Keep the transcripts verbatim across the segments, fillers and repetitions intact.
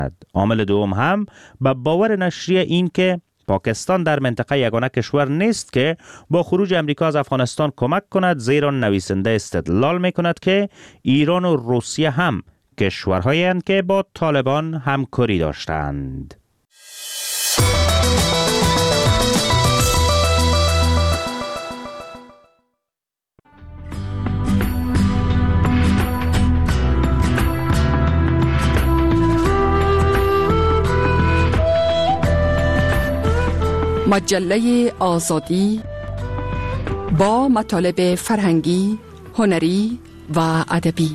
عامل دوم هم به باور نشریه این که پاکستان در منطقه یگانه کشور نیست که با خروج امریکا از افغانستان کمک کند، زیرا نویسنده استدلال می کند که ایران و روسیه هم کشورهایی هستند که با طالبان همکاری داشتند. مجله آزادی با مطالب فرهنگی، هنری و ادبی.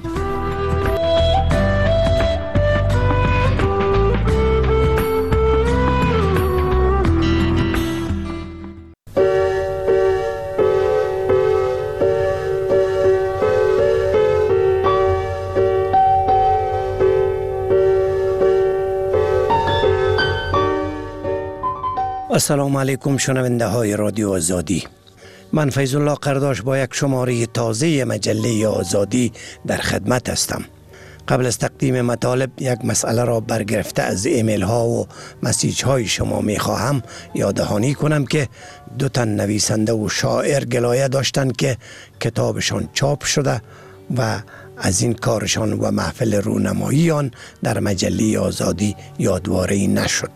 السلام علیکم شنونده های رادیو آزادی. من فیض الله قرداش با یک شماره تازه مجله آزادی در خدمت هستم. قبل از تقدیم مطالب یک مسئله را برگرفته از ایمیل ها و مسیج های شما می خواهم یاددهانی کنم که دو تن نویسنده و شاعر گلایه داشتند که کتابشان چاپ شده و از این کارشان و محفل رونمایی آن در مجله آزادی یادواره‌ای نشد.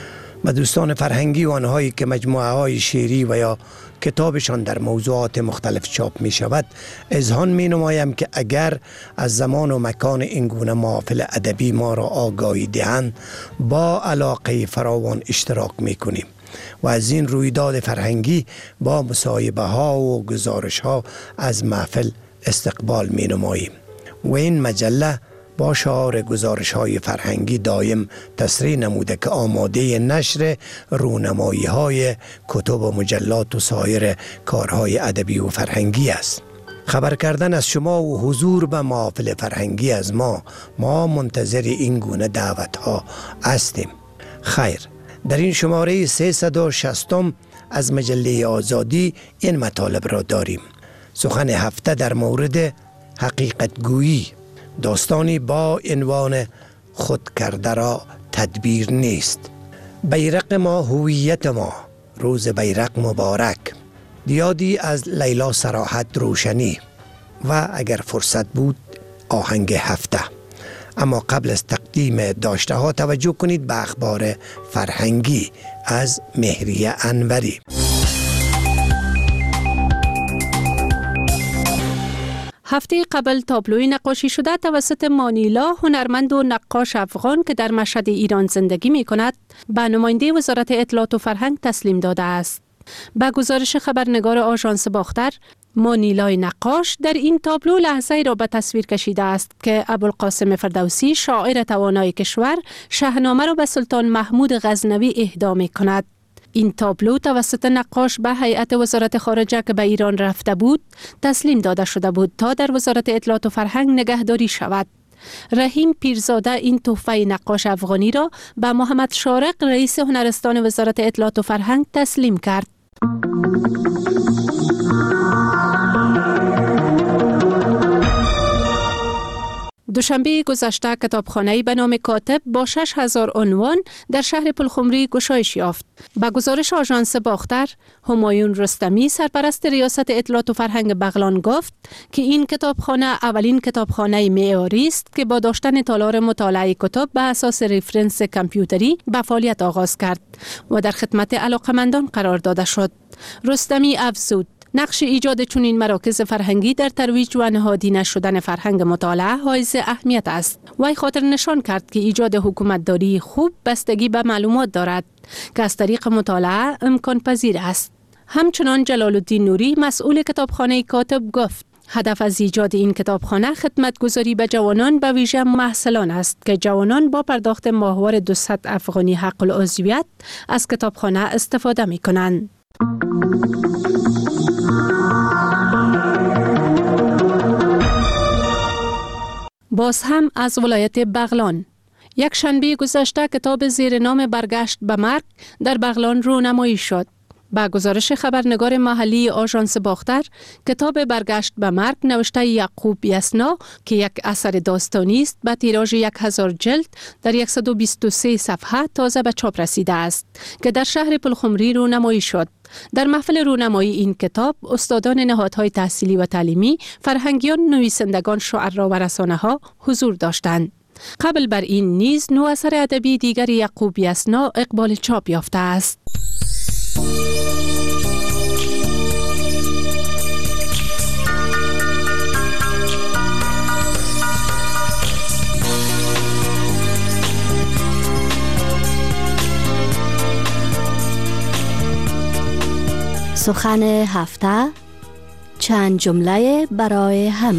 و دوستان فرهنگی و آنهایی که مجموعه های شعری و یا کتابشان در موضوعات مختلف چاپ می شود، اذعان می نمایم که اگر از زمان و مکان این گونه محافل ادبی ما را آگاهی دهند، با علاقه فراوان اشتراک می کنیم و از این رویداد فرهنگی با مصاحبه ها و گزارش ها از محفل استقبال می نماییم. و این مجله با شعار گزارش های فرهنگی دایم تصریح نموده که آماده نشر رونمایی های کتب و مجلات و سایر کارهای ادبی و فرهنگی است. خبر کردن از شما و حضور به محافل فرهنگی از ما، ما منتظر این گونه دعوت ها هستیم. خیر، در این شماره سیصد و شصت از مجله آزادی این مطالب را داریم. سخن هفته در مورد حقیقت گویی، داستانی با عنوان خود کرده را تدبیر نیست. بیرق ما هویت ما، روز بیرق مبارک. دیادی از لیلا صراحت روشنی و اگر فرصت بود آهنگ هفته. اما قبل از تقدیم داشته ها توجه کنید به اخبار فرهنگی از مهریه انوری. هفته قبل تابلوی نقاشی شده توسط مانیلا، هنرمند و نقاش افغان که در مشهد ایران زندگی می کند، به نماینده وزارت اطلاعات و فرهنگ تسلیم داده است. به گزارش خبرنگار آژانس باختر، مانیلای نقاش در این تابلو لحظه‌ای را به تصویر کشیده است که ابوالقاسم فردوسی، شاعر توانای کشور، شاهنامه را به سلطان محمود غزنوی اهدا می کند. این تابلو توسط نقاش به هیئت وزارت خارجه که به ایران رفته بود تسلیم داده شده بود تا در وزارت اطلاعات و فرهنگ نگهداری شود. رحیم پیرزاده این تحفه نقاش افغانی را به محمد شارق، رئیس هنرستان وزارت اطلاعات و فرهنگ تسلیم کرد. دوشنبه گذشته کتابخانه‌ای به نام کاتب با شش هزار عنوان در شهر پلخمری گشایش یافت. با گزارش آژانس باختر، همایون رستمی، سرپرست ریاست اطلاعات و فرهنگ بغلان گفت که این کتابخانه اولین کتابخانه معیاری است که با داشتن تالار مطالعه کتب به اساس رفرنس کامپیوتری به فعالیت آغاز کرد و در خدمت علاقمندان قرار داده شد. رستمی افزود نقش ایجاد چنین مراکز فرهنگی در ترویج و نهادی نشدن فرهنگ مطالعه حائز اهمیت است. وی خاطر نشان کرد که ایجاد حکومتداری خوب بستگی به معلومات دارد که از طریق مطالعه امکان پذیر است. همچنان جلال الدین نوری، مسئول کتابخانه کاتب، گفت هدف از ایجاد این کتابخانه خدمتگزاری به جوانان، به ویژه محصلان است که جوانان با پرداخت ماهوار دویست افغانی حق العضویت از کتابخانه استفاده می کنند. باز هم از ولایت بغلان، یک شنبه گذشته کتاب زیر نام برگشت به مرگ در بغلان رونمایی شد. با گزارش خبرنگار محلی آژانس باختر، کتاب برگشت به مرگ نوشته یعقوب یسنا که یک اثر داستانی است با تیراژ یک هزار جلد در صد و بیست و سه صفحه تازه به چاپ رسیده است که در شهر پلخمری رونمایی شد. در محفل رونمایی این کتاب استادان نهادهای تحصیلی و تعلیمی، فرهنگیان، نویسندگان، شعرا و رسانه ها حضور داشتند. قبل بر این نیز نو اثر ادبی دیگر یعقوب یسنا اقبال چاپ یافته است. سخن هفته، چند جمله برای همه.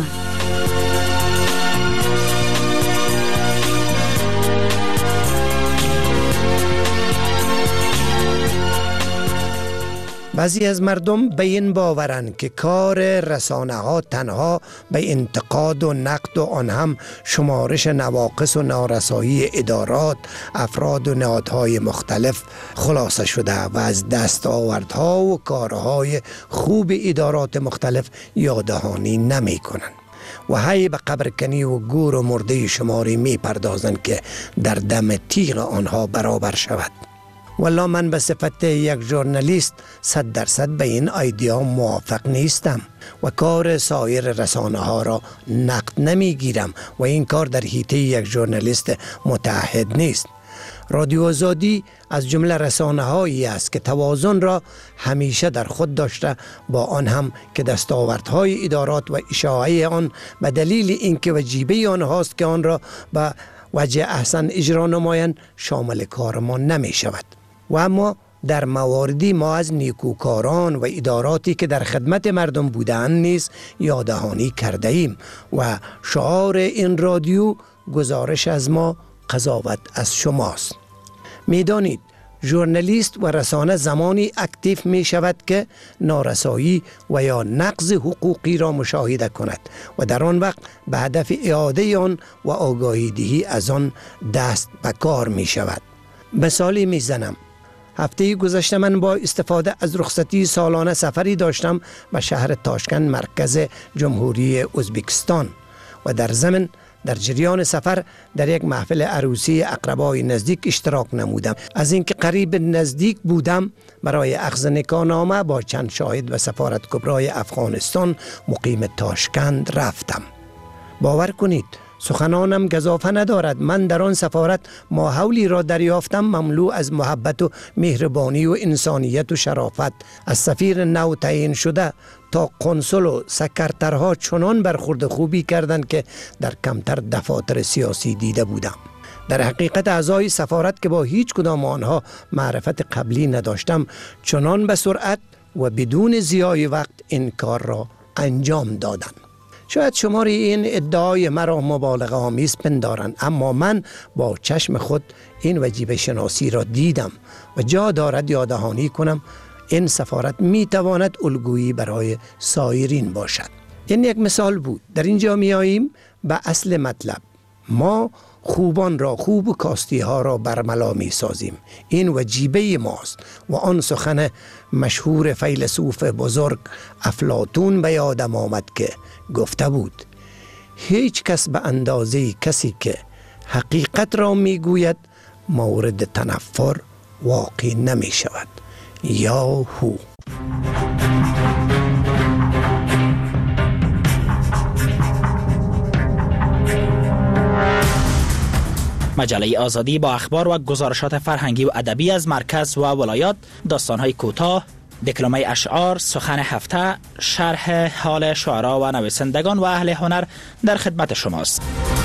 بعضی از مردم به این باورند که کار رسانه ها تنها به انتقاد و نقد و آن هم شمارش نواقص و نارسایی ادارات، افراد و نهادهای مختلف خلاصه شده و از دستاوردها و کارهای خوب ادارات مختلف یاددهانی نمی کنند و هی به قبرکنی و گور و مرده شماری می پردازند که در دم تیغ آنها برابر شود. والله من به صفت یک ژورنالیست صد درصد به این ایده موافق نیستم و کار سایر رسانه ها را نقد نمی گیرم و این کار در حیطه یک ژورنالیست متعهد نیست. رادیو آزادی از جمله رسانه هایی است که توازن را همیشه در خود داشته، با آن هم که دستاوردهای ادارات و اشاعه آن به دلیل اینکه وجیبه آنهاست که آن را به وجه احسن اجرا نمایند شامل کار ما نمی شود. و اما در مواردی ما از نیکوکاران و اداراتی که در خدمت مردم بودند نیز یاددهانی کرده ایم و شعار این رادیو گزارش از ما، قضاوت از شماست. میدانید ژورنالیست و رسانه زمانی اکتیو می شود که نارسایی و یا نقض حقوقی را مشاهده کند و در آن وقت به هدف اعاده آن و آگاهی دهی از آن دست به کار می شود. مثالی می زنم. هفته گذشته من با استفاده از رخصتی سالانه سفری داشتم به شهر تاشکند، مرکز جمهوری ازبکستان و در ضمن در جریان سفر در یک محفل عروسی اقربای نزدیک اشتراک نمودم. از اینکه قریب نزدیک بودم برای اخذ نکاحنامه با چند شاهد و سفارت کبرای افغانستان مقیم تاشکند رفتم. باور کنید سخنانم گزافه ندارد. من در آن سفارت ماحولی را دریافتم مملو از محبت و مهربانی و انسانیت و شرافت. از سفیر نو تعیین شده تا قنصل و سکرترها چنان برخورد خوبی کردند که در کمتر دفاتر سیاسی دیده بودم. در حقیقت اعضای سفارت که با هیچ کدام آنها معرفت قبلی نداشتم چنان به سرعت و بدون ضیاع وقت این کار را انجام دادند. شاید شماری این ادعای مرا مبالغه آمیز پندارند، اما من با چشم خود این وجیبه شناسی را دیدم و جا دارد یاددهانی کنم. این سفارت می تواند الگویی برای سایرین باشد. این یک مثال بود. در اینجا می آییم به اصل مطلب. ما خوبان را خوب و کاستی ها را برملا می سازیم. این وجیبه ماست و آن سخن مشهور فیلسوف بزرگ افلاطون به یادم آمد که گفته بود هیچ کس به اندازه کسی که حقیقت را می گوید مورد تنفر واقع نمی شود. یا هو. مجله آزادی با اخبار و گزارشات فرهنگی و ادبی از مرکز و ولایات، داستان‌های کوتاه، دکلمه اشعار، سخن هفته، شرح حال شعرا و نویسندگان و اهل هنر در خدمت شماست.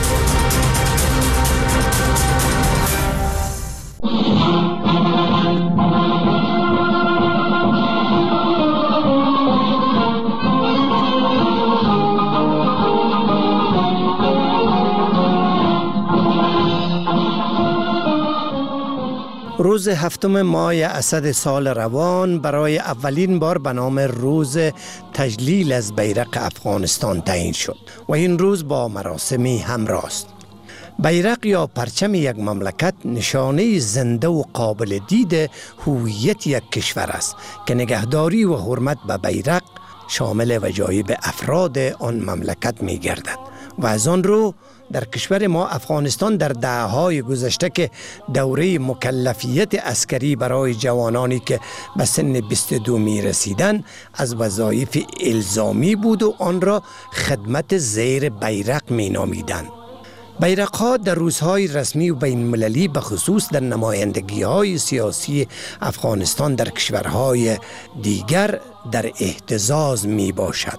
روز هفتم ماه اسد سال روان برای اولین بار به نام روز تجلیل از بیرق افغانستان تعیین شد و این روز با مراسمی همراه است. بیرق یا پرچم یک مملکت نشانه زنده و قابل دید هویت یک کشور است که نگهداری و حرمت به بیرق شامل وجایب افراد آن مملکت می گردد و از آن رو در کشور ما افغانستان در دهه‌های گذشته که دوره مکلفیت عسکری برای جوانانی که به سن بیست و دو می رسیدن از وظایف الزامی بود و آن را خدمت زیر بیرق می نامیدند. بیرق‌ها در روزهای رسمی و بین المللی به خصوص در نمایندگی‌های سیاسی افغانستان در کشورهای دیگر در اهتزاز می باشد.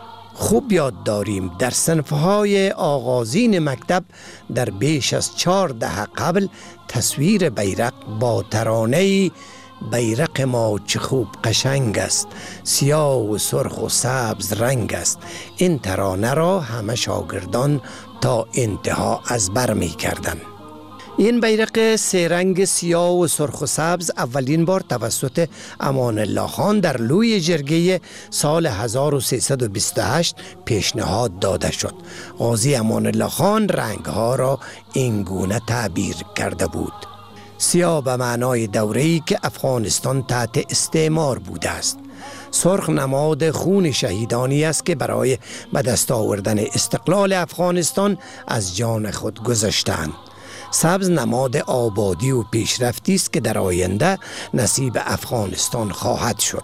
خوب یاد داریم در صنفهای آغازین مکتب در بیش از چهار دهه قبل تصویر بیرق با ترانه‌ای بیرق ما چه خوب قشنگ است، سیاه و سرخ و سبز رنگ است. این ترانه را همه شاگردان تا انتها از بر می کردن. این بیرق سه رنگ سیاه و سرخ و سبز اولین بار توسط امان الله خان در لوی جرگه سال هزار و سیصد و بیست و هشت پیشنهاد داده شد. قاضی امان الله خان رنگها را این گونه تعبیر کرده بود: سیاه به معنای دوره‌ای که افغانستان تحت استعمار بوده است. سرخ نماد خون شهیدانی است که برای به دست آوردن استقلال افغانستان از جان خود گذاشتند. سبز نماد آبادی و پیشرفتی است که در آینده نصیب افغانستان خواهد شد.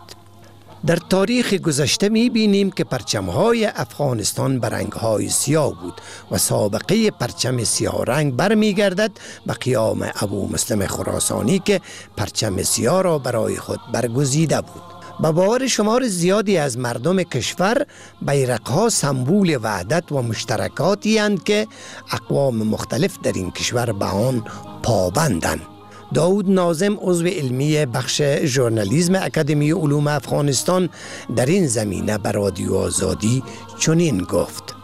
در تاریخ گذشته می بینیم که پرچم‌های افغانستان به رنگ‌های سیاه بود و سابقه پرچم سیاه رنگ برمی گردد به قیام ابو مسلم خراسانی که پرچم سیاه را برای خود برگزیده بود. به باور شمار زیادی از مردم کشور بیرق‌ها سمبول وحدت و مشترکاتی اند که اقوام مختلف در این کشور به آن پابندند. داود ناظم عضو علمی بخش ژورنالیسم اکادمی علوم افغانستان در این زمینه به رادیو آزادی چنین گفت: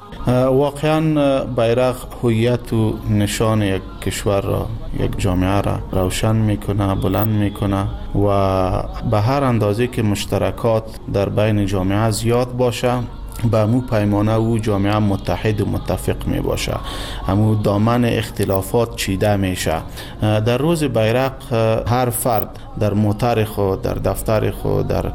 واقعا بیرق هویت و نشان یک کشور را، یک جامعه را روشن میکنه، بلند میکنه و به هر اندازه که مشترکات در بین جامعه زیاد باشه به امو پیمانه او جامعه متحد و متفق می باشه، امو دامن اختلافات چیده میشه. در روز بیرق هر فرد در موتر خود، در دفتر خود، در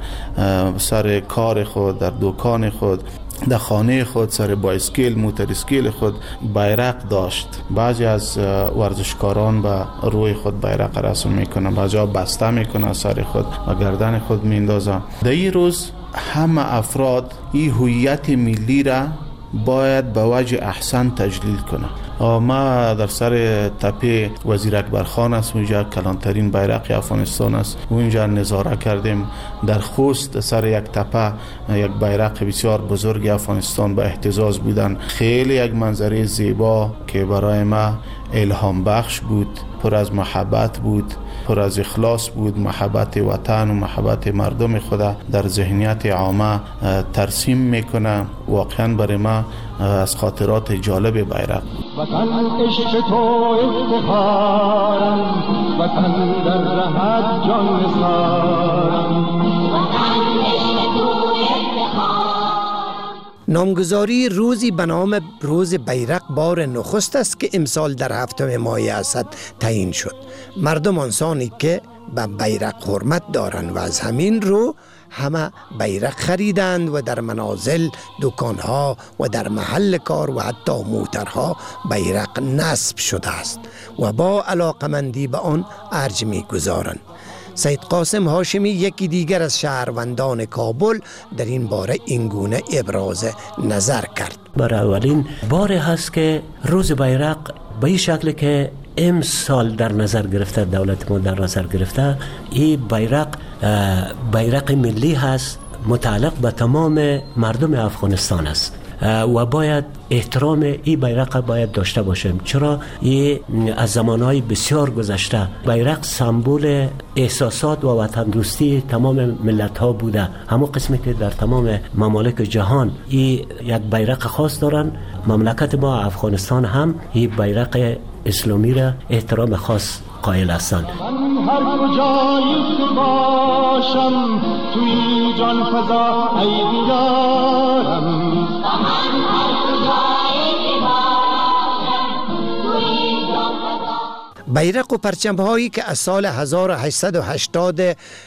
سر کار خود، در دکان خود، در خانه خود، سر بایسکل، موتر اسکیل خود بیرق داشت. بعضی از ورزشکاران به روی خود بیرق رسم میکنن، بعضی ها بسته میکنن سر خود و گردن خود میندازن. در این روز همه افراد این هویت ملی را باید به وجه احسن تجلیل کنه. ما در سر تپه وزیر اکبر خان است، اونجا کلانترین بیرق افغانستان است، اونجا نظاره کردیم. در خوست سر یک تپه یک بیرق بسیار بزرگ افغانستان به اهتزاز بودن. خیلی یک منظره زیبا که برای ما الهام بخش بود، پر از محبت بود، پر از اخلاص بود. محبت وطن و محبت مردم خدا در ذهنیت عامه ترسیم میکنه. واقعا برای ما از خاطرات جالب بیرق بود. وطن عشق تو افتخارم، وطن در رهت جان نثارم، وطن عشق تو افتخارم. نامگذاری روزی به نام روز بیرق بار نخست است که امسال در هفتم ماه اسد تعیین شد. مردم انسانی که به بیرق حرمت دارند و از همین رو همه بیرق خریدند و در منازل، دکانها و در محل کار و حتی موترها بیرق نصب شده است و با علاقمندی به آن ارج می گذارند. سید قاسم هاشمی یکی دیگر از شهروندان کابل در این باره اینگونه ابراز نظر کرد: برای اولین بار هست که روز بیرق به این شکل که امسال در نظر گرفته، دولت ما در نظر گرفته، این بیرق بیرق ملی هست، متعلق به تمام مردم افغانستان است و باید احترام این بیرق باید داشته باشیم. چرا این از زمانهای بسیار گذشته بیرق سمبل احساسات و وطن دوستی تمام ملت ها بوده. همون قسمی که در تمام ممالک جهان این یک بیرق خاص دارن، مملکت ما افغانستان هم این بیرق اسلامی را احترام خاص قائل هستند. من هر کجایی که باشم توی جان فضا ای بیارم، من هر کجایی که باشم توی بیرق و پرچم هایی که از سال هزار و هشتصد و هشتاد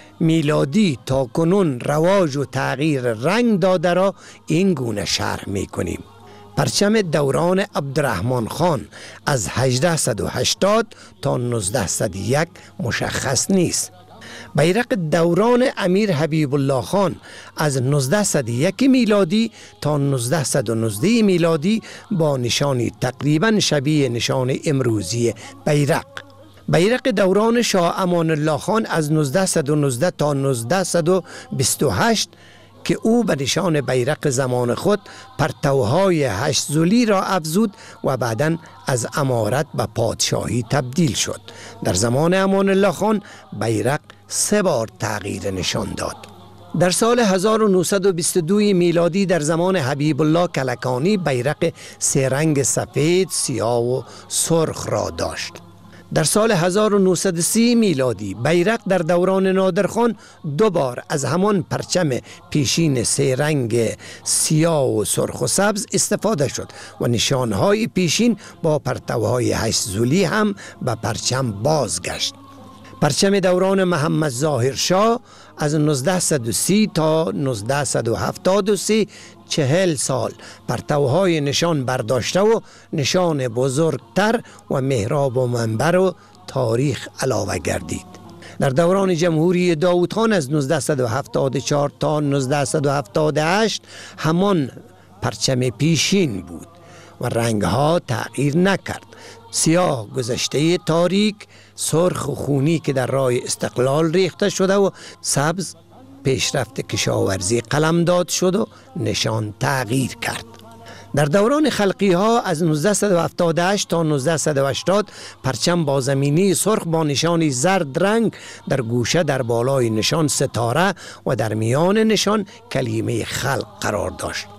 میلادی تا کنون رواج و تغییر رنگ داده را این گونه شرح می کنیم. پرچم دوران عبدالرحمن خان از هجده و هشتاد تا نوزده و یک مشخص نیست. بیرق دوران امیر حبیب الله خان از نوزده و یک میلادی تا نوزده و نوزده میلادی با نشانی تقریبا شبیه نشان امروزی بیرق. بیرق دوران شاه امان الله خان از نوزده و نوزده تا نوزده و بیست و هشت که او به نشان بیرق زمان خود پرتوهای هشت ضلعی را افزود و بعداً از امارت به پادشاهی تبدیل شد. در زمان امان الله خان بیرق سه بار تغییر نشان داد. در سال هزار و نهصد و بیست و دو میلادی در زمان حبیب الله کلکانی بیرق سه رنگ سفید، سیاه و سرخ را داشت. در سال هزار و نهصد و سی میلادی بیرق در دوران نادرخان دو بار از همان پرچم پیشین سه رنگ سیاه و سرخ و سبز استفاده شد و نشانهای پیشین با پرتوهای هشت ضلعی هم به پرچم بازگشت. پرچم دوران محمد ظاهر شاه از نوزده و سی تا نوزده و هفتاد و سه چهل سال پرتوهای نشان برداشته و نشان بزرگتر و محراب و منبر و تاریخ علاوه گردید. در دوران جمهوری داوود خان از نوزده و هفتاد و چهار تا نوزده و هفتاد و هشت همان پرچم پیشین بود و رنگها تغییر نکرد. سیاه گذشته تاریک، سرخ و خونی که در راه استقلال ریخته شده و سبز پیشرفت کشاورزی قلمداد شد و نشان تغییر کرد. در دوران خلقی ها از نوزده و هفتاد و هشت تا نوزده و هشتاد پرچم با زمینی سرخ با نشانی زرد رنگ در گوشه در بالای نشان ستاره و در میان نشان کلمه خلق قرار داشت.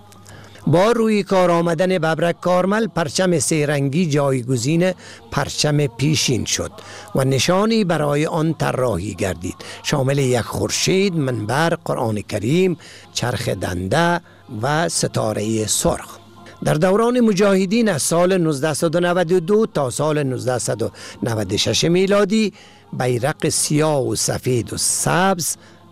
با روی کار آمدن ببرک کارمل پرچم سه رنگی جایگزین پرچم پیشین شد و نشانی برای آن طراحی گردید، شامل یک خورشید، منبر، قرآن کریم، چرخ دنده و ستاره سرخ. در دوران مجاهدین از سال نوزده و نود و دو تا سال نوزده و نود و شش میلادی بیرق سیاه و سفید و سبز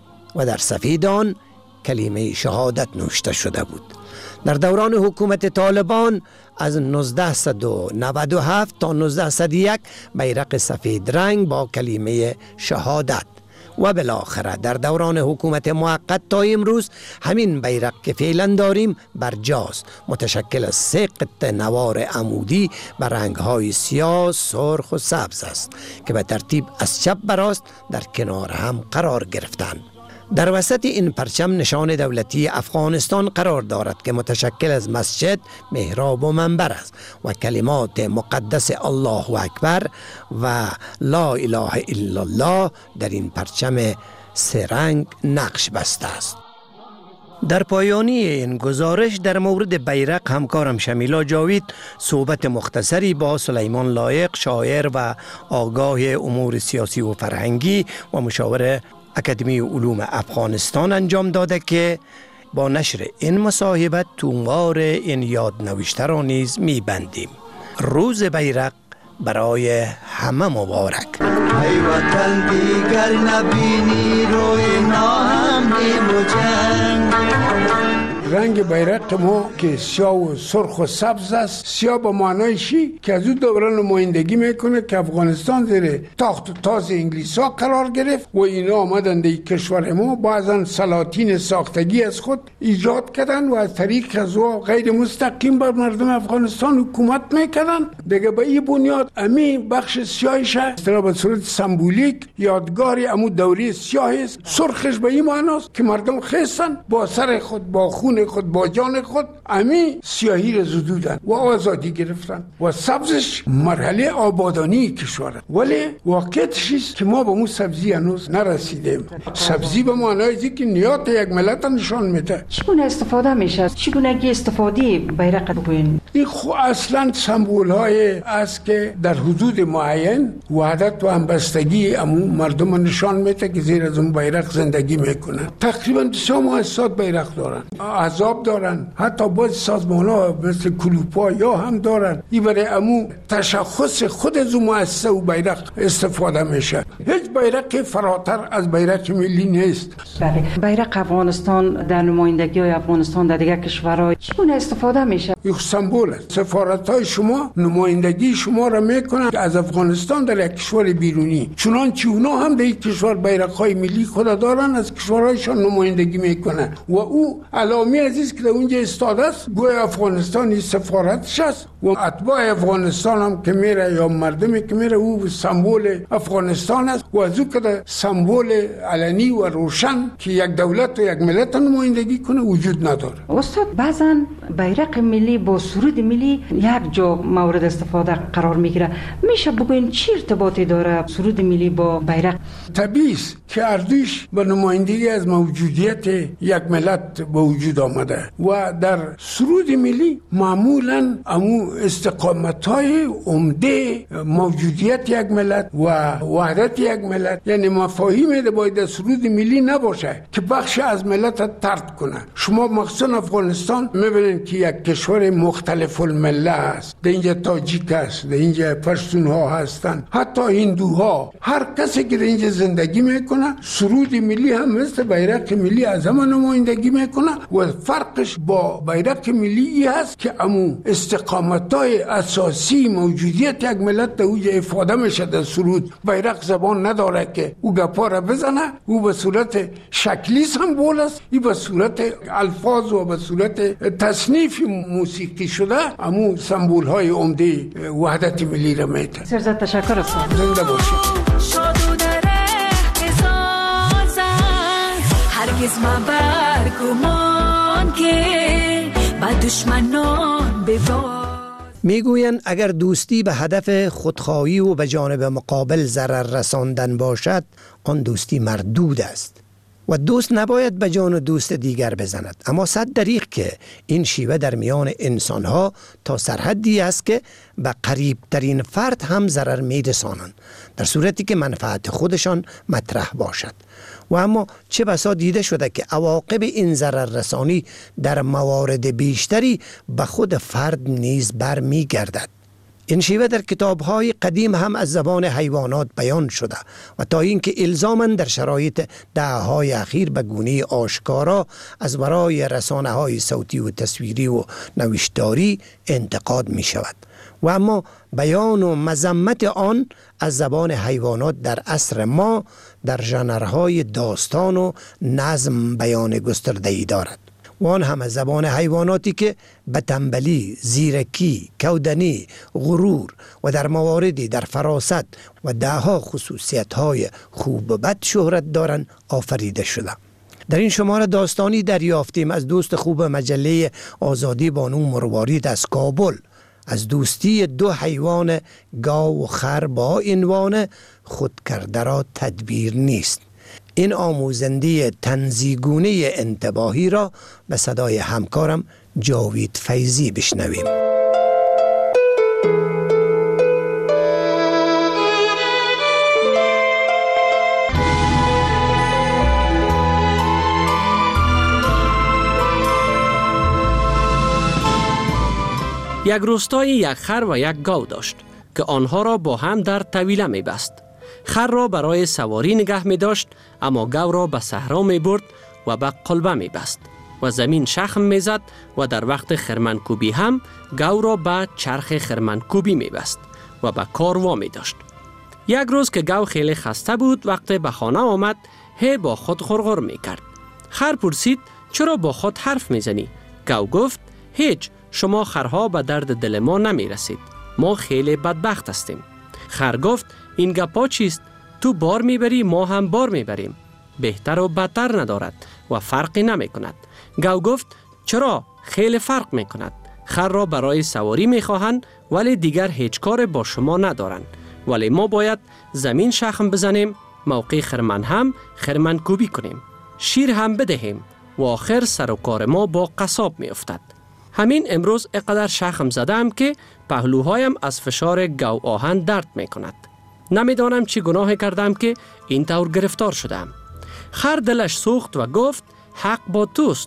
و در سفید آن کلمه شهادت نوشته شده بود. در دوران حکومت طالبان از نوزده و نود و هفت تا نوزده و یک بیرق سفید رنگ با کلمه شهادت و بالاخره در دوران حکومت موقت تا امروز همین بیرق که فعلا داریم برجاست، متشکل از سه قطعه نوار عمودی به رنگ‌های سیاه، سرخ و سبز است که به ترتیب از چپ به راست در کنار هم قرار گرفتند. در وسط این پرچم نشان دولتی افغانستان قرار دارد که متشکل از مسجد، محراب و منبر است و کلمات مقدس الله اکبر و لا اله الا الله در این پرچم سه رنگ نقش بسته است. در پایانی این گزارش در مورد بیرق همکارم شمیلا جاوید صحبت مختصری با سلیمان لایق، شاعر و آگاه امور سیاسی و فرهنگی و مشاور اکادمی علوم افغانستان انجام داده که با نشر این مصاحبت تومار این یادنوشته را نیز می‌بندیم. روز بیرق برای همه مبارک. ای وطن دیگر نبینی روی ناهمگین و جنگ. رنگ بیرق ما که سیاه و سرخ و سبز است، سیاه به معنای چی که از اون دوره نمایندگی میکنه که افغانستان زیر تاخت و تاز انگلیس ها قرار گرفت و اینا آمدن در کشور ما بعضا سلاطین ساختگی از خود ایجاد کردن و از طریق از او غیر مستقیم بر مردم افغانستان حکومت میکردن. دیگه به این بنیاد امی بخش سیاهش استرا به صورت سمبولیک یادگاری امو دوره سیاه است. سرخش به این معناست که مردم خستن با سر خود، با خون خود، با جان خود امی سیاهی را زدودن و آزادی گرفتن و سبزش مرحله آبادانی کشور. ولی واقعیتش است که ما به اون سبزی هنوز نرسیدیم. سبزی به معنای که نیات یک ملت نشان میده. چگونه استفاده میشه؟ چگونه استفاده بیرق بگوین؟ این خو اصلا سمبول های است که در حدود معین وحدت و همبستگی امو مردم نشان میده که زیر از اون بیرق زندگی میکنن. تقریبا دو سه ماه سات بیرق دارن. عذاب دارن، حتی باز سازمان ها مثل کلوپا یا هم دارن. این برای امو تشخص خود از مؤسسه و بیرق استفاده میشه. هیچ بیرق فراتر از بیرق ملی نیست. بله، بیرق افغانستان در نمایندگی های افغانستان در دیگر کشورها چگونه استفاده میشه؟ یک سمبل است. سفارت های شما نمایندگی شما را میکنن از افغانستان در یک کشور بیرونی، چنانچه اونا هم در یک کشور بیرق های ملی خود دارن، از کشورهایشان نمایندگی میکنن و او علامه عزیز که در اونجا استاد است گویا افغانستانی سفارتش است و اتباع افغانستان هم که میره یا مردمی که میره او سمبل افغانستان است و از او که سمبل علنی و روشن که یک دولت و یک ملت نمایندگی کنه وجود نداره. استاد بعضا بیرق ملی با سرود ملی یک جا مورد استفاده قرار میگیره، میشه بگوین چی ارتباطی داره سرود ملی با بیرق؟ طبیعی است که اردوش به نمایندگی از موجودیت یک ملت به وجود آمده و در سرود ملی معمولا امو استقامت‌های عمده موجودیت یک ملت و وحدت یک ملت، یعنی مفاهیمی ده باید در سرود ملی نباشه که بخش از ملت طرد کنه. شما مخصوصا افغانستان میبینید که یک کشور مختلف المله است، در اینجا تاجیک است، در اینجا پشتون ها هستن، حتی هندوها، هر کسی که در اینجا زندگی میکنه سرود ملی هم مثل بیرق ملی از همه نمایندگی میکنه و فرقش با بیرق ملی ای هست که امو استقامت‌های اساسی موجودیت یک ملت در اوج افاده میشه. در سرود بیرق زبان نداره که او گپا را بزنه، او به صورت شکلی سمبول است، ای به صورت الفاظ و به صورت تصنیف موسیقی شده امو سمبول های عمده وحدت ملی را میده. سرزد تشکر است. زنده باشید. هرگز مبر گمان که با دشمنان ببار. میگویند اگر دوستی به هدف خودخواهی و به جانب مقابل ضرر رساندن باشد آن دوستی مردود است و دوست نباید به جان دوست دیگر بزند. اما صد دریغ که این شیوه در میان انسانها تا سرحدی است که به قریب ترین فرد هم ضرر میرسانند در صورتی که منفعت خودشان مطرح باشد. و اما چه بسا دیده شده که عواقب این ضرر رسانی در موارد بیشتری به خود فرد نیز برمی گردد. این شیوه در کتاب‌های قدیم هم از زبان حیوانات بیان شده و تا اینکه الزاماً در شرایط دهه‌های اخیر به گونه آشکارا از برای رسانه‌های صوتی و تصویری و نوشتاری انتقاد می شود. و اما بیان و مذمت آن از زبان حیوانات در عصر ما در ژانرهای داستان و نظم بیان گسترده‌ای دارد و آن هم از زبان حیواناتی که به تنبلی، زیرکی، کودنی، غرور و در مواردی در فراست و دهها خصوصیت‌های خوب و بد شهرت دارند آفریده شده. در این شماره داستانی دریافتیم از دوست خوب مجله آزادی بانو مروارید از کابل از دوستی دو حیوان گاو و خر با عنوان خود کرده را تدبیر نیست. این آموزنده طنزیگونه انتباهی را به صدای همکارم جاوید فیضی بشنویم. یک روستایی یک خر و یک گاو داشت که آنها را با هم در طویله می بست. خر را برای سواری نگه می داشت اما گاو را به صحرا می برد و به قلبه می بست و زمین شخم می زد و در وقت خرمنکوبی هم گاو را به چرخ خرمنکوبی می بست و به کار وامی داشت. یک روز که گاو خیلی خسته بود وقت به خانه آمد هی با خود غرغر می کرد. خر پرسید چرا با خود حرف می زنی؟ گاو گفت هیچ، شما خرها به درد دل ما نمی رسید. ما خیلی بدبخت هستیم. خر گفت این گپا چیست؟ تو بار میبری ما هم بار میبریم. بهتر و بدتر ندارد و فرقی نمی کند. گاو گفت چرا؟ خیلی فرق می کند. خر را برای سواری می خواهند ولی دیگر هیچ کار با شما ندارند. ولی ما باید زمین شخم بزنیم، موقع خرمن هم خرمن کوبی کنیم، شیر هم بدهیم و آخر سر و کار ما با قصاب می افتد. همین امروز اقدر شخم زدم که پهلوهایم از فشار گاو آهن درد می کند. نمیدانم چی گناه کردم که این طور گرفتار شدم. خر دلش سوخت و گفت حق با توست.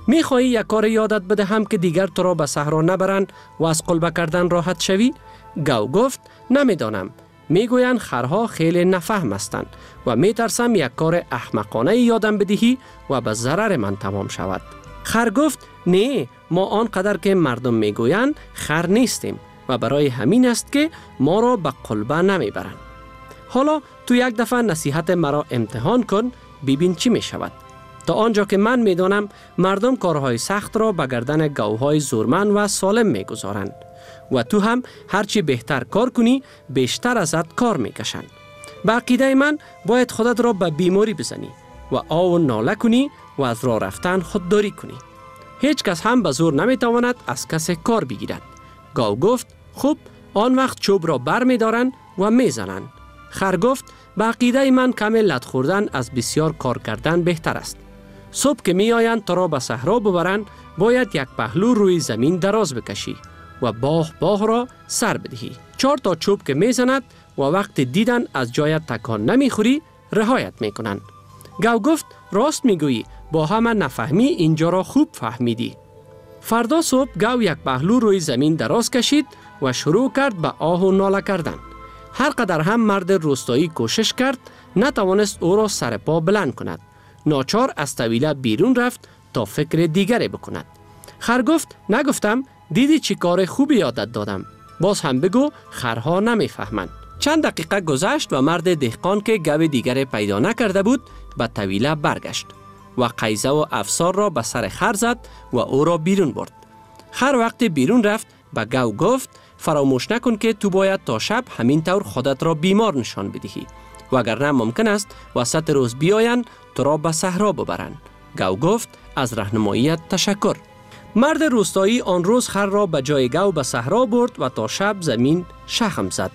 میخواهی یک کار یادت بدهم که دیگر تو را به صحرا نبرند و از قلبه کردن راحت شوی؟ گاو گفت نمیدانم. میگویند خرها خیلی نفهم هستند و میترسم یک کار احمقانه یادم بدهی و به ضرر من تمام شود. خر گفت نه، ما آنقدر که مردم میگویند خر نیستیم و برای همین است که ما را به قلبه نمیبرند. حالا تو یک دفعه نصیحت مرا امتحان کن، ببین چی می شود. تا آنجا که من میدانم مردم کارهای سخت را به گردن گاوهای زورمند و سالم میگذارند و تو هم هرچی بهتر کار کنی بیشتر ازت کار میکشند. به عقیده من باید خودت را به بیماری بزنی و آو ناله کنی و از راه رفتن خودداری کنی. هیچ کس هم به زور نمیتواند از کس کار بگیرد. گاو گفت خوب، آن وقت چوب را بر میدارند و میزنند. خر گفت به عقیده من کم لت خوردن از بسیار کار کردن بهتر است. صبح که می آیند تا را به صحرا ببرند باید یک پهلو روی زمین دراز بکشی و باغ باغ را سر بدهی. چهار تا چوب که می زند و وقت دیدن از جایت تکان نمی خوری رهایت می کنند. گاو گفت راست می گویی، با همه نفهمی اینجا را خوب فهمیدی. فردا صبح گاو یک پهلو روی زمین دراز کشید و شروع کرد به آه و ناله کردن. هر قدر هم مرد روستایی کوشش کرد نتوانست او را سر پا بلند کند. ناچار از طویله بیرون رفت تا فکر دیگری بکند. خر گفت نگفتم؟ دیدی چی کار خوبی یادت دادم. باز هم بگو، خرها نمیفهمند. چند دقیقه گذشت و مرد دهقان که گاو دیگر پیدا نکرده بود به طویله برگشت و قیزه و افسار را به سر خر زد و او را بیرون برد. خر وقت بیرون رفت به گاو گفت فراموش نکن که تو باید تا شب همین طور خودت را بیمار نشان بدهی، وگرنه ممکن است وسط روز بیایند تو را به صحرا ببرند. گاو گفت از راهنماییت تشکر. مرد روستایی آن روز خر را به جای گاو به صحرا برد و تا شب زمین شخم زد.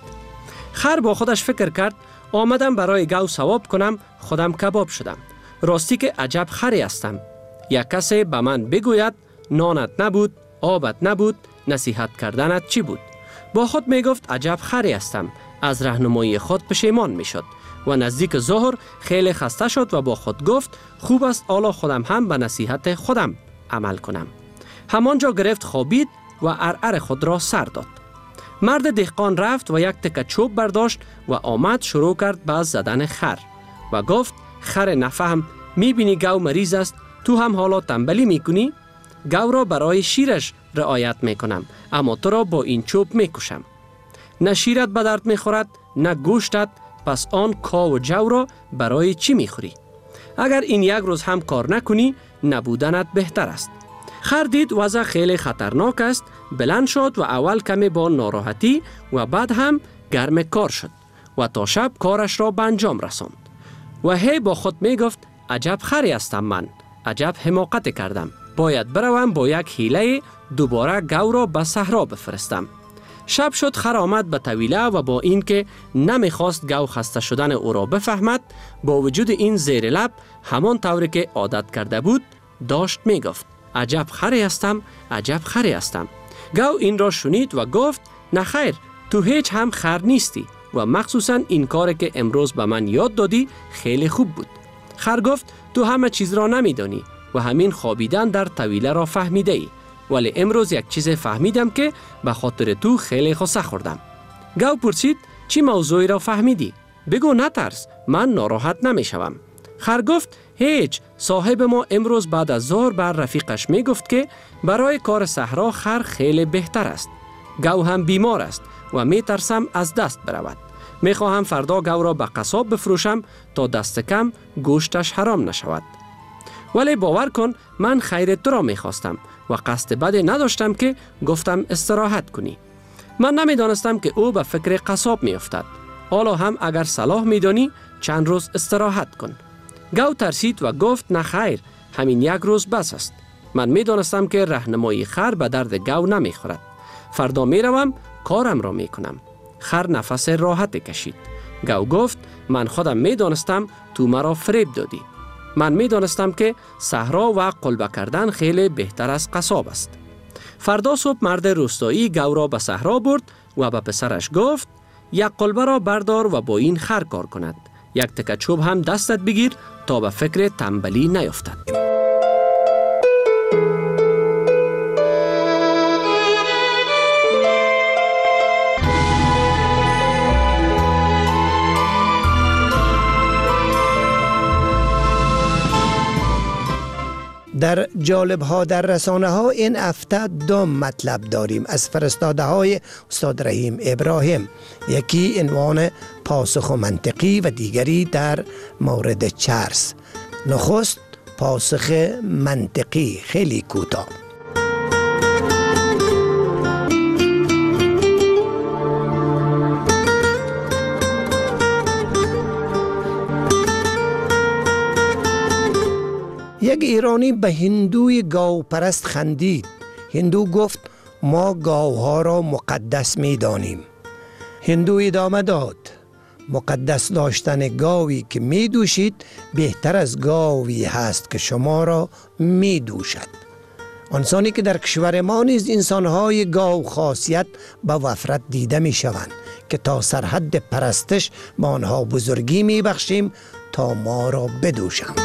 خر با خودش فکر کرد آمدم برای گاو ثواب کنم، خودم کباب شدم. راستی که عجب خری هستم. یک کسی به من بگوید نانت نبود، آبت نبود، نصیحت کردنت چی بود؟ با خود می گفت عجب خری هستم. از راهنمایی خود پشیمان می شد و نزدیک ظهر خیلی خسته شد و با خود گفت خوب است حالا خودم هم به نصیحت خودم عمل کنم. همانجا گرفت خوابید و عرعر خود را سر داد. مرد دهقان رفت و یک تکه چوب برداشت و آمد شروع کرد به زدن خر و گفت خر نفهم، می بینی گاو مریض است، تو هم حالا تنبلی می کنی؟ گاو را برای شیرش رعایت می کنم، اما تو را با این چوب می کشم. نه شیرت به درد می خورد، نه گوشتت، پس آن کا و جو را برای چی می خوری؟ اگر این یک روز هم کار نکنی، نبودنت بهتر است. خر دید وضع خیلی خطرناک است، بلند شد و اول کمی با ناراحتی و بعد هم گرم کار شد و تا شب کارش را به انجام رساند. و هی با خود می گفت عجب خری هستم من، عجب حماقت کردم. باید بروم با یک حیله دوباره گاو را به صحرا بفرستم. شب شد، خر آمد به طویله و با اینکه نمیخواست گاو خسته شدن او را بفهمد، با وجود این زیر لب همان طوری که عادت کرده بود داشت می گفت عجب خری هستم، عجب خری هستم. گاو این را شنید و گفت نه خیر، تو هیچ هم خر نیستی و مخصوصا این کاری که امروز به من یاد دادی خیلی خوب بود. خر گفت تو همه چیز را نمیدانی و همین خوابیدن در طویله را فهمیده ای، ولی امروز یک چیز فهمیدم که به خاطر تو خیلی غصه خوردم. گاو پرسید چی موضوعی را فهمیدی؟ بگو نترس، من ناراحت نمی شوم. خر گفت هیچ، صاحب ما امروز بعد از ظهر بر رفیقش می گفت که برای کار صحرا خر خیلی بهتر است. گاو هم بیمار است و می ترسم از دست برود. می خواهم فردا گاو را به قصاب بفروشم تا دست کم گوشتش حرام نشود. ولی باور کن من خیر تو را می خواستم و قصد بدی نداشتم که گفتم استراحت کنی. من نمی دانستم که او به فکر قصاب می افتد. حالا هم اگر صلاح می دانی چند روز استراحت کن. گاو ترسید و گفت نه خیر، همین یک روز بس است. من می دانستم که راهنمایی خر به درد گاو نمی خورد. فردا می روم کارم را می کنم. خر نفس راحت کشید. گاو گفت من خودم می دانستم تو مرا فریب دادی. من می دانستم که صحرا و قلبه کردن خیلی بهتر از قصاب است. فردا صبح مرد روستایی گاو را به صحرا برد و به پسرش گفت یک قلبه را بردار و با این خر کار کند. یک تکه چوب هم دستت بگیر تا به فکر تنبلی نیفتد. در جالب ها در رسانه ها این هفته دو مطلب داریم از فرستاده های استاد رحیم ابراهیم. یکی عنوان پاسخ منطقی و دیگری در مورد چرس. نخست پاسخ منطقی، خیلی کوتاه. یک ایرانی به هندوی گاو پرست خندید. هندو گفت ما گاوها را مقدس می دانیم. هندو ادامه داد مقدس داشتن گاوی که می دوشید بهتر از گاوی هست که شما را می دوشد. آنسانی که در کشور ما نیز انسانهای گاو خاصیت به وفرت دیده می شوند که تا سرحد پرستش با آنها بزرگی می بخشیم تا ما را بدوشند.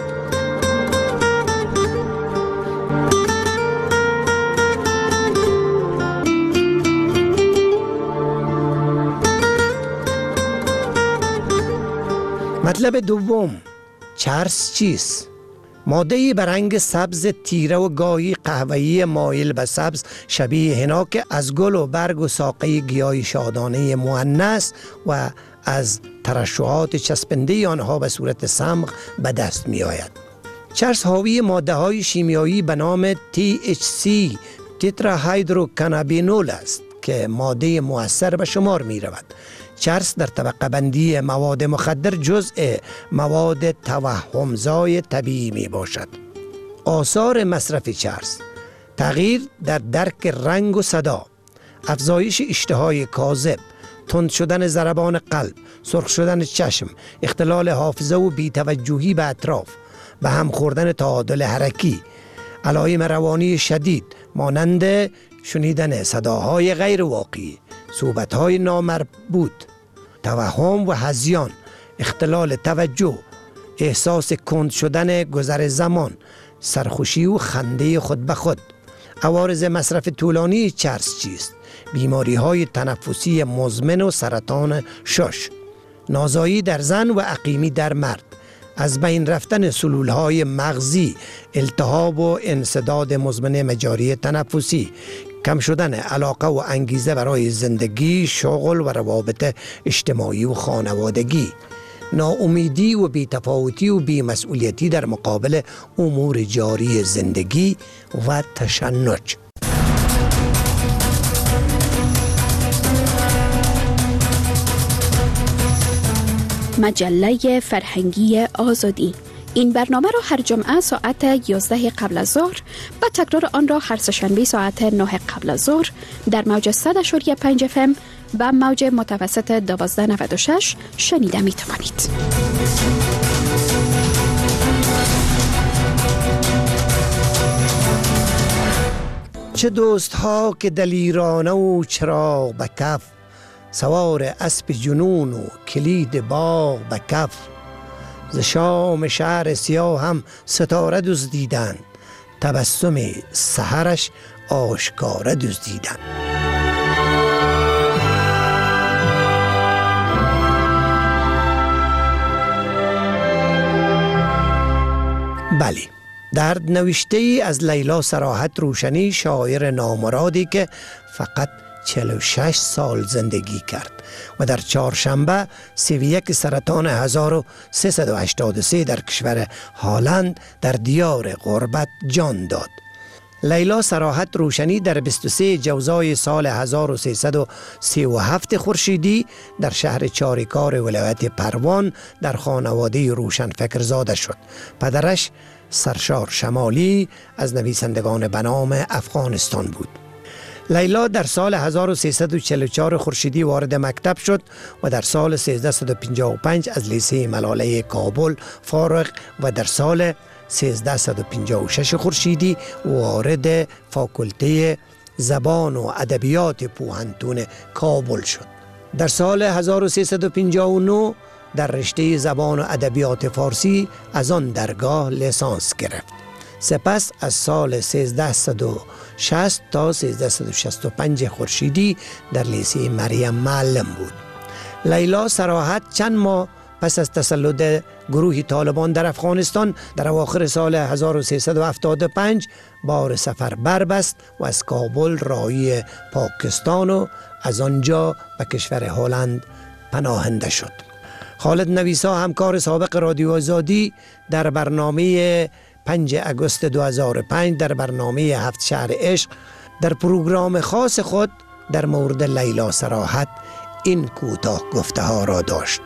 مطلب دوم، چرس چیست؟ ماده‌ای به رنگ سبز تیره و گاهی قهوه‌ای مایل به سبز شبیه حنا که از گل و برگ و ساقه گیاه شادانه مؤنث و از ترشحات چسبنده آنها به صورت صمغ به دست می آید. چرس حاوی ماده‌های شیمیایی به نام تی اچ سی تتراهیدروکانابینول است که ماده مؤثر به شمار می رود. چرس در طبقه بندی مواد مخدر جزء مواد توهمزای طبیعی می باشد. آثار مصرف چرس: تغییر در درک رنگ و صدا، افزایش اشتهای کاذب، تند شدن ضربان قلب، سرخ شدن چشم، اختلال حافظه و بی‌توجهی به اطراف، به هم خوردن تعادل حرکی، علائم روانی شدید مانند شنیدن صداهای غیر واقعی، صحبت‌های نامربوط، توهم و هذیان، اختلال توجه، احساس کند شدن گذر زمان، سرخوشی و خنده خود به خود. عوارض مصرف طولانی چرس چیست؟ بیماری‌های تنفسی مزمن و سرطان شش، نازایی در زن و عقیمی در مرد، از بین رفتن سلولهای مغزی، التهاب و انسداد مزمن مجاری تنفسی، کم شدن علاقه و انگیزه برای زندگی، شغل و روابط اجتماعی و خانوادگی، ناامیدی و بی‌تفاوتی و بی‌مسئولیتی در مقابل امور جاری زندگی و تشنج. مجله فرهنگی آزادی. این برنامه را هر جمعه ساعت یازده قبل از ظهر و تکرار آن را هر سه‌شنبه ساعت نه قبل از ظهر در موج صد و پنج اف ام و موج متوسط دوازده نود و شش شنیده می توانید. چه دوست ها که دلیرانه و چراغ به کف، سوار اسب جنون و کلید باغ به کف، ز شام شهر سیاه هم ستاره دزدیدند، تبسم سحرش آشکاره دزدیدند. بله، در نوشته ای از لیلا صراحت روشنی، شاعر نامرادی که فقط چهل و شش سال زندگی کرد و در چهارشنبه سی و یک سرطان هزار و سیصد و هشتاد و سه در کشور هالند در دیار غربت جان داد. لیلا صراحت روشنی در بیست و سه جوزای سال هزار و سیصد و سی و هفت خورشیدی در شهر چاریکار ولایت پروان در خانواده روشنفکر زاده شد. پدرش سرشار شمالی از نویسندگان به نام افغانستان بود. لیلا در سال هزار و سیصد و چهل و چهار خورشیدی وارد مکتب شد و در سال سیزده و پنجاه و پنج از لیسه ملاله کابل فارغ و در سال سیزده و پنجاه و شش خورشیدی وارد فاکولته زبان و ادبیات پوهنتون کابل شد. در سال هزار و سیصد و پنجاه و نه در رشته زبان و ادبیات فارسی از آن درگاه لیسانس گرفت. سپس از سال سیزده و شصت تا سیزده و شصت و پنج خورشیدی در لیسه مریم معلم بود. لیلا صراحت چند ماه پس از تسلط گروه طالبان در افغانستان در اواخر سال هزار و سیصد و هفتاد و پنج بار سفر بربست و از کابل راهی پاکستان و از آنجا به کشور هلند پناهنده شد. خالد نویسا، همکار سابق رادیو آزادی، در برنامه پنج آگوست دو هزار و پنج در برنامه هفت شهر عشق در پروگرام خاص خود در مورد لیلا صراحت این کوتاه گفته ها را داشت.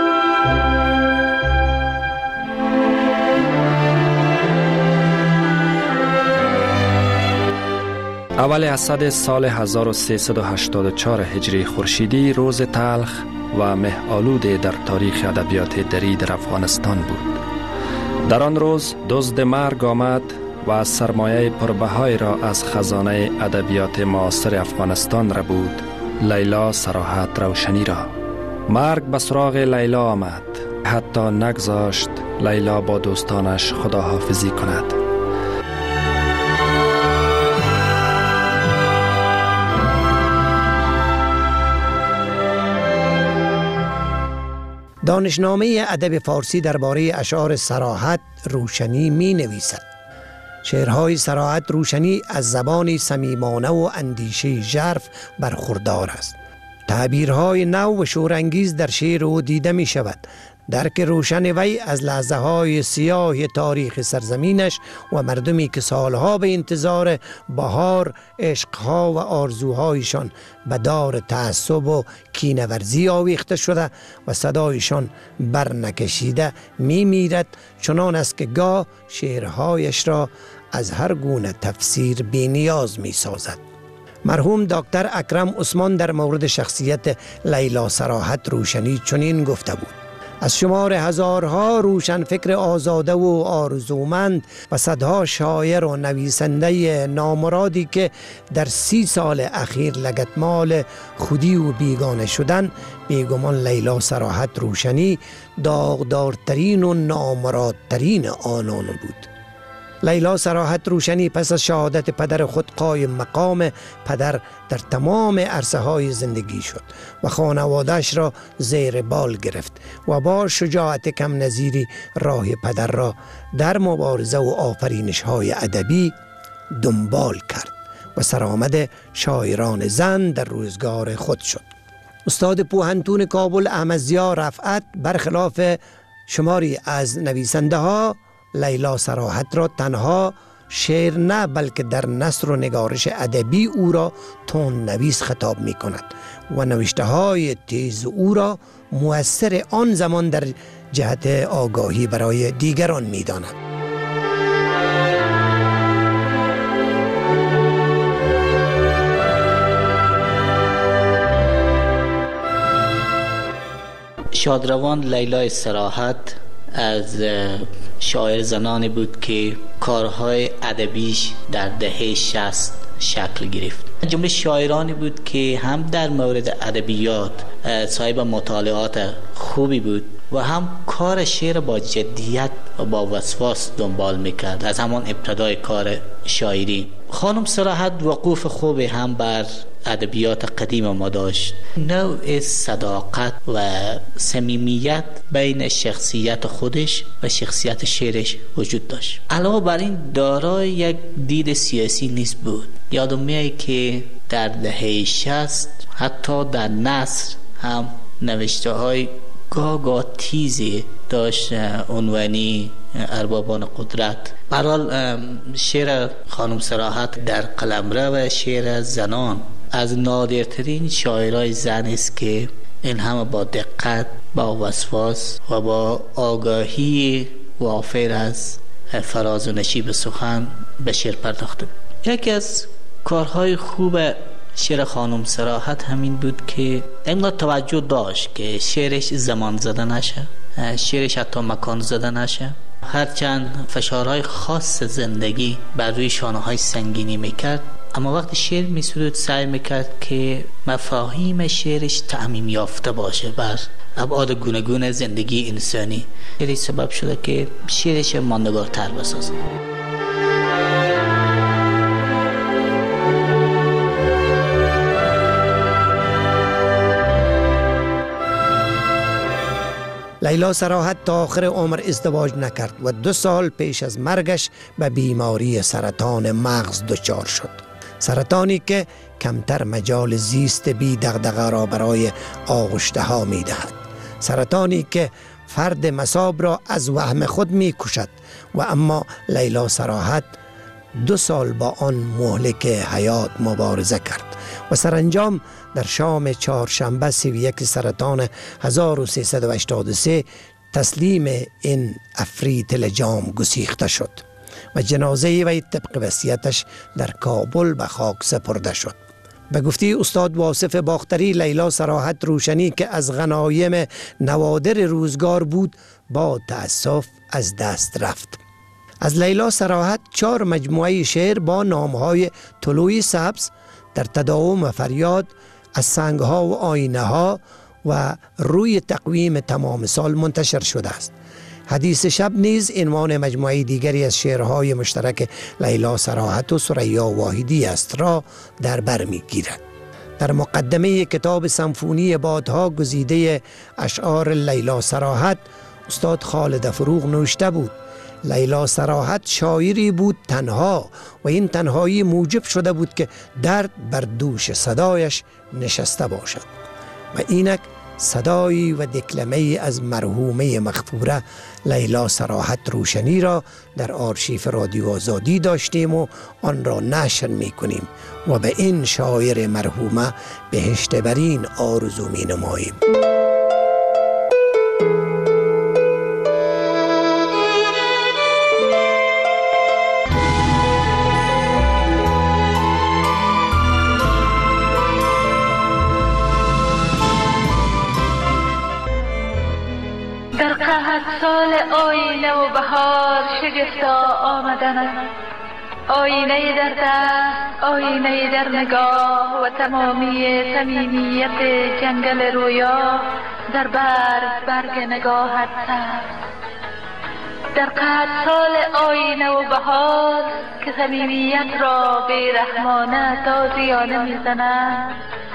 اول اسد سال هزار و سیصد و هشتاد و چهار هجری خورشیدی روز تلخ و مه‌آلود در تاریخ ادبیات دری در افغانستان بود. در آن روز دزد مرگ آمد و سرمایه پربهای را از خزانه ادبیات معاصر افغانستان را بود، لیلا صراحت روشنی را. مرگ به سراغ لیلا آمد، حتی نگذاشت لیلا با دوستانش خداحافظی کند. دانشنامه ادب فارسی درباره اشعار صراحت روشنی می نویسد: شعرهای صراحت روشنی از زبانی صمیمانه و اندیشه ژرف برخوردار است. تعبیرهای نو و شورانگیز در شعر او دیده می شود. درک روشن وی از لحظه های سیاه تاریخ سرزمینش و مردمی که سالها به انتظار بهار عشقها و آرزوهایشان به دار تعصب و کینه‌ورزی آویخته شده و صدایشان برنکشیده می میرد، چنان است که گاه شعرهایش را از هر گونه تفسیر بی نیاز می سازد. مرحوم دکتر اکرم عثمان در مورد شخصیت لیلا صراحت روشنی چنین گفته بود: از شمار هزارها روشن فکر آزاده و آرزومند و صدها شاعر و نویسنده نامرادی که در سی سال اخیر لگدمال خودی و بیگانه شدن، بیگمان لیلا صراحت روشنی داغدارترین و نامرادترین آنان بود. لیلا صراحت روشنی پس از شهادت پدر خود قایم مقام پدر در تمام عرصه های زندگی شد و خانواده‌اش را زیر بال گرفت و با شجاعت کم نظیری راه پدر را در مبارزه و آفرینش های ادبی دنبال کرد و سرآمد شاعران زن در روزگار خود شد. استاد پوهنتون کابل احمدضیا رفعت برخلاف شماری از نویسنده ها لیلا صراحت را تنها شعر نه بلکه در نثر و نگارش ادبی او را تون نویس خطاب می کند و نوشته های تیز او را مؤثر آن زمان در جهت آگاهی برای دیگران می داند. شادروان لیلا صراحت از شاعر زنانی بود که کارهای ادبیش در دهه شصت شکل گرفت. جمله شاعرانی بود که هم در مورد ادبیات صاحب مطالعات خوبی بود و هم کار شعر با جدیت و با وسواس دنبال میکرد از همان ابتدای کار شاعری. خانم صراحت وقوف خوبی هم بر ادبیات قدیم ما داشت. نوع صداقت و صمیمیت بین شخصیت خودش و شخصیت شعرش وجود داشت. علاوه بر این دارای یک دید سیاسی نیز بود. یادم میاد که در دهه شصت حتی در نثر هم نوشته های گاگا تیزی داشت عنوانی اربابان قدرت. برحال شعر خانم صراحت در قلمرو و شعر زنان از نادرترین شاعرای زن است که این همه با دقت، با وسواس و با آگاهی وافر از فراز و نشیب سخن به شعر پرداخته. یکی از کارهای خوب شعر خانم صراحت همین بود که اینقدر توجه داشت که شعرش زمان زده نشه، شعرش حتی مکان زده نشه. هرچند فشارهای خاص زندگی بر روی شانه های سنگینی میکرد، اما وقتی شعر میسرود سعی میکرد که مفاهیم شعرش تعمیم یافته باشه بر ابعاد گوناگون زندگی انسانی. شعری سبب شده که شعرش ماندگارتر بسازه. لیلا صراحت تا آخر عمر ازدواج نکرد و دو سال پیش از مرگش به بیماری سرطان مغز دچار شد. سرطانی که کمتر مجال زیست بی دغدغه را برای آغشته ها می دهد. سرطانی که فرد مصاب را از وهم خود می کشد و اما لیلا صراحت دو سال با آن مهلک حیات مبارزه کرد و سرانجام در شام چهارشنبه سی و یک سرطان هزار و سیصد و هشتاد و سه تسلیم این عفریت لجام گسیخته شد و جنازه وی طبق وصیتش در کابل به خاک سپرده شد. به گفته استاد واصف باختری، لیلا صراحت روشنی که از غنایم نوادر روزگار بود با تأسف از دست رفت. از لیلا صراحت چهار مجموعه شعر با نامهای طلوع سبز، در تداوم و فریاد، از سنگها و آینه ها و روی تقویم تمام سال منتشر شده است. حدیث شب نیز عنوان مجموعه دیگری از شعرهای مشترک لیلا صراحت و ثریا واحدی است را در بر می‌گیرد. در مقدمه کتاب سمفونی بادها گزیده اشعار لیلا صراحت، استاد خالد فروغ نوشته بود: لیلا صراحت شاعری بود تنها و این تنهایی موجب شده بود که درد بر دوش صدایش نشسته باشد. و اینک صدایی و دکلمه از مرحومه مغفوره لیلا صراحت روشنی را در آرشیف رادیو آزادی داشتیم و آن را نشر می کنیم و به این شاعر مرحومه بهشت برین آرزو می نماییم. در قهر سال آینه و بهار شگفتا آمدن است، آینه در دست، آینه در نگاه و تمامی صمیمیت جنگل رویا در برگ برگ نگاهت است. در قهر سال آینه و بهار که صمیمیت را بیرحمانه تازیانه میزند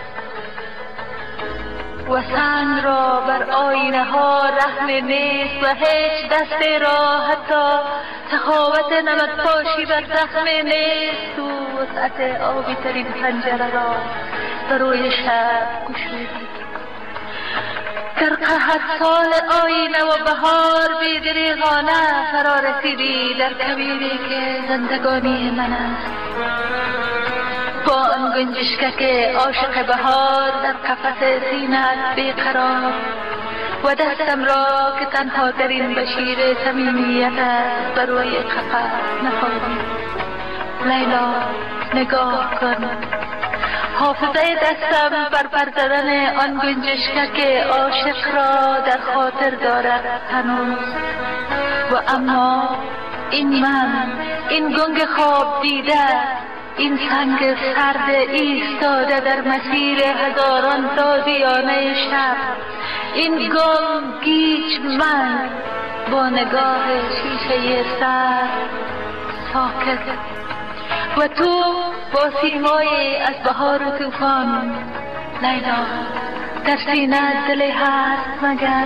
و سنگ را بر آینه ها رحم نیست و هیچ دسته را حتی سخاوت نمد پاشی بر زخم نیست و وسعت آبی ترین پنجره را بر روی شب گشودی. در قهر سال آینه و بهار بی‌دریغانه فرا رسیدی در کویری که زندگانی من است، با آن گنجشکک عاشق بهار در قفس سینه‌ات بیقرار و دستم را که تنها ترین بشیر صمیمیت است بر روی قفس نهادی. لیلا نگاه کن، حافظه دستم بر پر زدن آن گنجشکک عاشق را در خاطر دارد هنوز، و اما این من، این گنگ خواب دیده، این سنگ سرد ایستاده در مسیر هزاران تازیانه شب، این گم گیج من با نگاه شیشه سر ساکت و تو با سیمای از بهار و طوفان. لیلا در سینه دلی هست مگر؟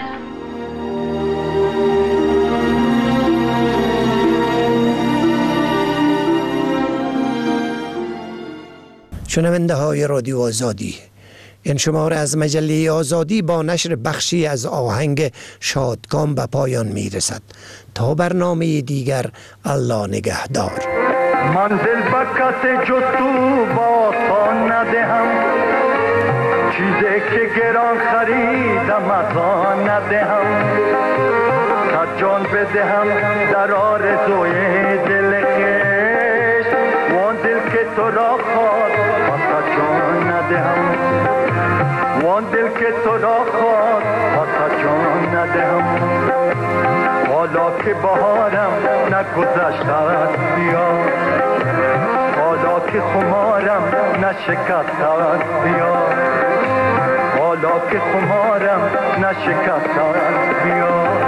شنونده های رادیو آزادی، این شماره از مجله آزادی با نشر بخشی از آهنگ شادکام به پایان می رسد. تا برنامه دیگر، الله نگهدار. منزل بکت جو تو با پا ندهم، چیزی که گران خریدم از آن ندهم، تا جان بدهم در آرزوی دل خیش، وان دل که تو را خواست تا جان ندهم، وان دل که تو را خواست تا جان ندهم. حالا که بهارم نگذشته است بیا، حالا که خمارم نشکسته است بیا، حالا که خمارم نشکسته است بیا.